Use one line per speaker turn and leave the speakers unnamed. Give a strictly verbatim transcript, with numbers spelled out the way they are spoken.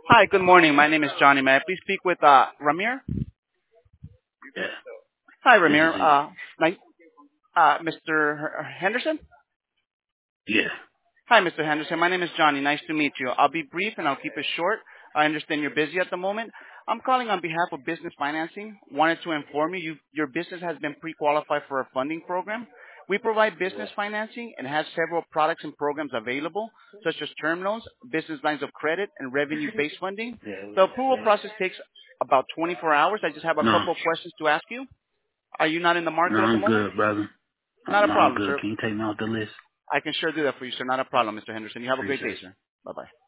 Hi, good morning. My name is Johnny. May I please speak with uh, Ramir?
Yeah,
Hi,
this is
Ramir.
he.
Uh, nice, uh, Mister H- Henderson?
Yeah.
Hi, Mister Henderson. My name is Johnny. Nice to meet you. I'll be brief and I'll keep it short. I understand you're busy at the moment. I'm calling on behalf of Business Financing. Wanted to inform you, you your business has been pre-qualified for a funding program. We provide business financing and have several products and programs available, such as term loans, business lines of credit, and revenue-based funding.
Yeah.
The approval process takes about twenty-four hours. I just have a
No,
couple of questions to ask you. Are you not in the
no,
market at the
I'm
moment?
good, brother. Uh,
Not a
No, I'm
problem,
good.
sir.
Can you take me off the list?
I can sure do that for you, sir. Not a problem, Mister Henderson. You have a great day,
Appreciate you.
sir. Bye-bye.